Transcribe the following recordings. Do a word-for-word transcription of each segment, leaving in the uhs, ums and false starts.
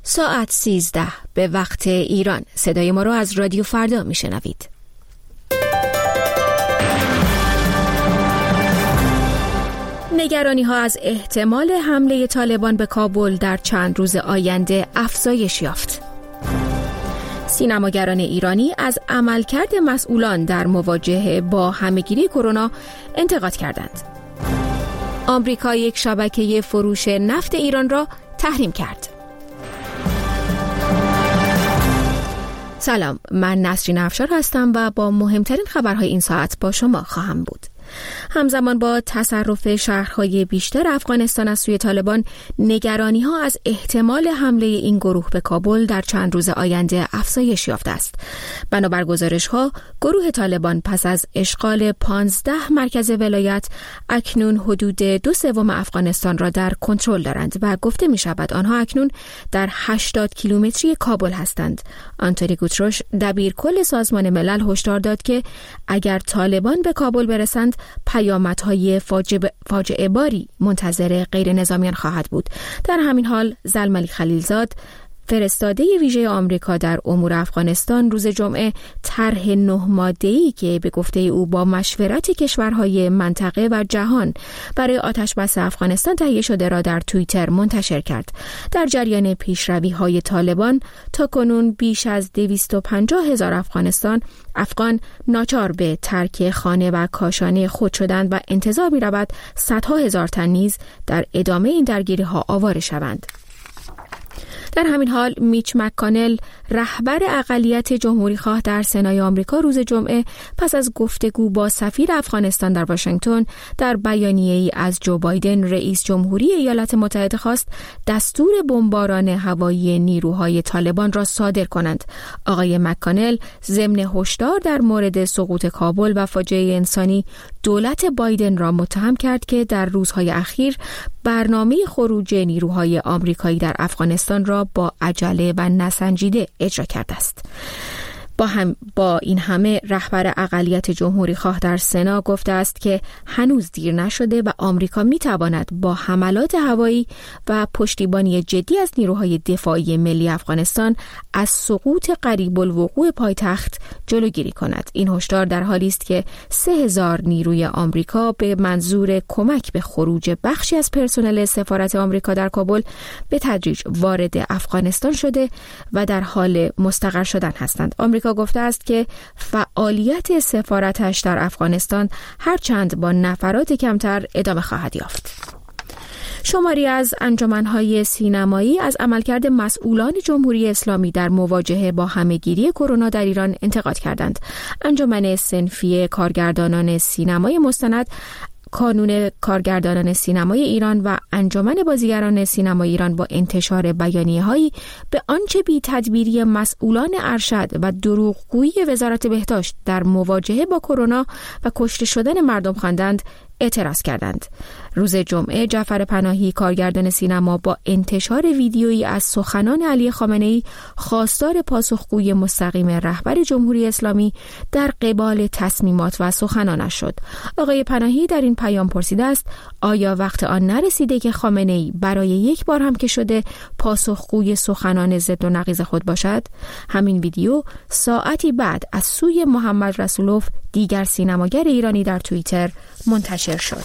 ساعت سیزده به وقت ایران. صدای ما رو از رادیو فردا میشنوید. نگرانی ها از احتمال حمله طالبان به کابل در چند روز آینده افزایش یافت. سینماگران ایرانی از عملکرد مسئولان در مواجهه با همهگیری کرونا انتقاد کردند. آمریکا یک شبکه فروش نفت ایران را تحریم کرد. سلام، من نسرین افشار هستم و با مهمترین خبرهای این ساعت با شما خواهم بود. همزمان با تصرف شهرهای بیشتر افغانستان از سوی طالبان، نگرانی ها از احتمال حمله این گروه به کابل در چند روز آینده افزایش یافته است. بنابر گزارش ها، گروه طالبان پس از اشغال پانزده مرکز ولایت اکنون حدود دو سوم افغانستان را در کنترل دارند و گفته می شود آنها اکنون در هشتاد کیلومتری کابل هستند. آنتونی گوتروش دبیر کل سازمان ملل هشدار داد که اگر طالبان به کابل برسند، پیامدهای فاجعه باری منتظر غیر نظامیان خواهد بود. در همین حال زلملی خلیلزاد، فرستاده ویژه آمریکا در امور افغانستان، روز جمعه طرح نه ماده‌ای که به گفته او با مشورت کشورهای منطقه و جهان برای آتشبس افغانستان تهیه شده را در توییتر منتشر کرد. در جریان پیشروی‌های طالبان، تاکنون بیش از دویست و پنجاه هزار افغانستان افغان ناچار به ترک خانه و کاشانه خود شدند و انتظار می‌رود صدها هزار تن نیز در ادامه این درگیری‌ها آواره شوند. در همین حال میچ مک‌کانل، رهبر اقلیت جمهوری‌خواه در سنای آمریکا، روز جمعه پس از گفتگو با سفیر افغانستان در واشنگتن در بیانیه‌ای از جو بایدن رئیس جمهوری ایالات متحده خواست دستور بمباران هوایی نیروهای طالبان را صادر کنند. آقای مک‌کانل ضمن هشدار در مورد سقوط کابل و فاجعه انسانی، دولت بایدن را متهم کرد که در روزهای اخیر برنامه خروج نیروهای آمریکایی در افغانستان را با عجله و نسنجیده اجرا کرده است. با, هم با این همه، رهبر اقلیت جمهوری خواه در سنا گفته است که هنوز دیر نشده و آمریکا می تواند با حملات هوایی و پشتیبانی جدی از نیروهای دفاعی ملی افغانستان از سقوط قریب الوقوع پایتخت جلوگیری کند. این هشدار در حالی است که سه هزار نیروی آمریکا به منظور کمک به خروج بخشی از پرسنل سفارت آمریکا در کابل به تدریج وارد افغانستان شده و در حال مستقر شدن هستند. آمریکا گفته است که فعالیت سفارتش در افغانستان هرچند با نفرات کمتر ادامه خواهد یافت. شماری از انجمن‌های سینمایی از عملکرد مسئولان جمهوری اسلامی در مواجهه با همهگیری کرونا در ایران انتقاد کردند. انجمن صنفی کارگردانان سینمای مستند، کانون کارگردانان سینمای ایران و انجمن بازیگران سینمای ایران با انتشار بیانیه‌هایی به آنچه بی تدبیری مسئولان ارشد و دروغگویی وزارت بهداشت در مواجهه با کرونا و کشته شدن مردم خواندند اعتراض کردند. روز جمعه جعفر پناهی، کارگردان سینما، با انتشار ویدیویی از سخنان علی خامنه‌ای، خواستار پاسخگوی مستقیم رهبر جمهوری اسلامی در قبال تصمیمات و سخنانش شد. آقای پناهی در این پیام پرسیده است آیا وقت آن نرسیده که خامنه‌ای برای یک بار هم که شده پاسخگوی سخنان ضد و نقیض خود باشد؟ همین ویدیو ساعتی بعد از سوی محمد رسولوف، دیگر سینماگر ایرانی، در توییتر منتشر شد.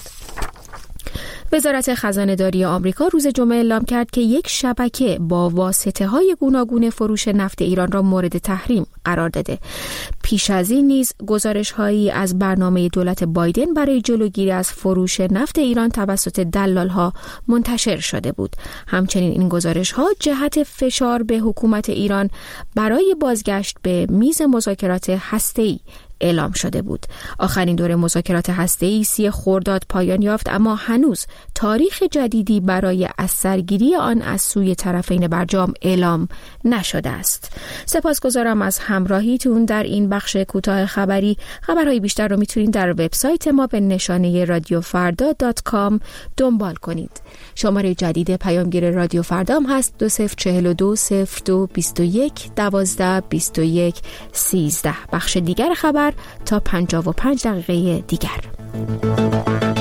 وزارت خزانه‌داری آمریکا روز جمعه اعلام کرد که یک شبکه با واسطه‌های گوناگون فروش نفت ایران را مورد تحریم قرار داده. پیش از این نیز گزارش‌هایی از برنامه دولت بایدن برای جلوگیری از فروش نفت ایران توسط دلال‌ها منتشر شده بود. همچنین این گزارش‌ها جهت فشار به حکومت ایران برای بازگشت به میز مذاکرات هسته‌ای اعلام شده بود. آخرین دور مذاکرات هسته‌ای سی خرداد پایان یافت، اما هنوز تاریخ جدیدی برای از سرگیری آن از سوی طرفین برجام اعلام نشده است. سپاسگزارم از همراهیتون در این بخش کوتاه خبری. خبرهای بیشتر رو میتونید در وبسایت ما به نشانه رادیو فردا دات کام دنبال کنید. شماره جدید پیامگیر رادیو فردا هم هست دو صفر چهل و دو صفر دو بیست و یک دوازده بیست و یک سیزده. بخش دیگر خبر تا پنجاه و پنج دقیقه دیگر.